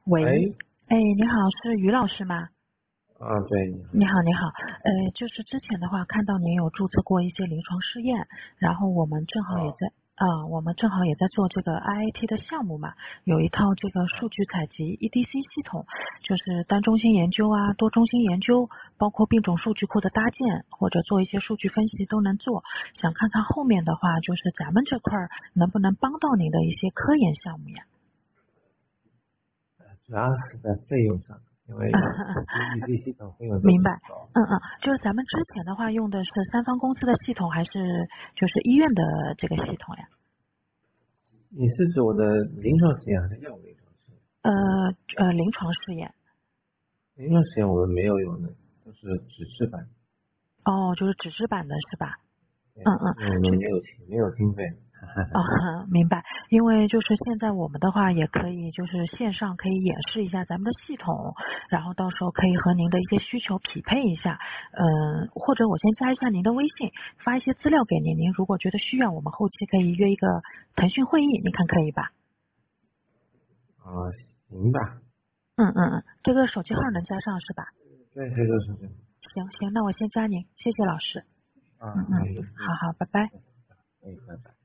喂， 喂， 你好，是于老师吗？ 对，你好。 你好，你好，就是之前的话，看到您有注册过一些临床试验，然后啊， 我们正好也在做这个 IIT 的项目嘛，有一套这个数据采集 EDC 系统，就是单中心研究啊、多中心研究，包括病种数据库的搭建或者做一些数据分析都能做。想看看后面的话，就是咱们这块儿能不能帮到您的一些科研项目呀？ 主要是在费用上，因为EDC 系统费用都明白， 比较高。 就是咱们之前的话用的是三方公司的系统，还是就是医院的这个系统呀？ 你是指我的临床实验还是药物临床实验？ 临床试验。 临床实验我们没有用的，都是纸质版。 哦，就是纸质版的是吧？ 对， 嗯嗯， 因为我们没有经费。 哦，明白。因为就是现在我们的话也可以就是线上可以演示一下咱们的系统，然后到时候可以和您的一些需求匹配一下。或者我先加一下您的微信，发一些资料给您，您如果觉得需要，我们后期可以约一个腾讯会议，您看可以吧？ 行吧。 这个手机号能加上是吧？ 对，这个是这样。 行行，那我先加您，谢谢老师。 那也好好，拜拜。 拜拜。